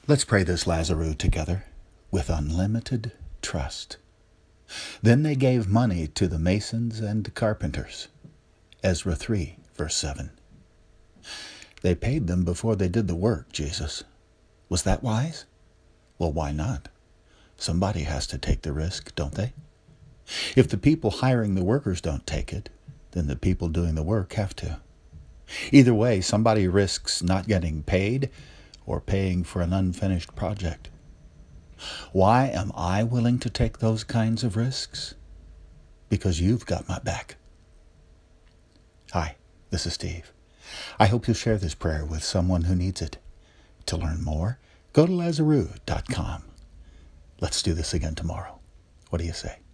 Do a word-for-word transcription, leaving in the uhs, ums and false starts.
Let's pray this Lazarus together with unlimited trust. Then they gave money to the masons and carpenters. Ezra three, verse seven. They paid them before they did the work, Jesus. Was that wise? Well, why not? Somebody has to take the risk, don't they? If the people hiring the workers don't take it, then the people doing the work have to. Either way, somebody risks not getting paid or paying for an unfinished project. Why am I willing to take those kinds of risks? Because you've got my back. Hi, this is Steve. I hope you'll share this prayer with someone who needs it. To learn more, go to lazarus dot com. Let's do this again tomorrow. What do you say?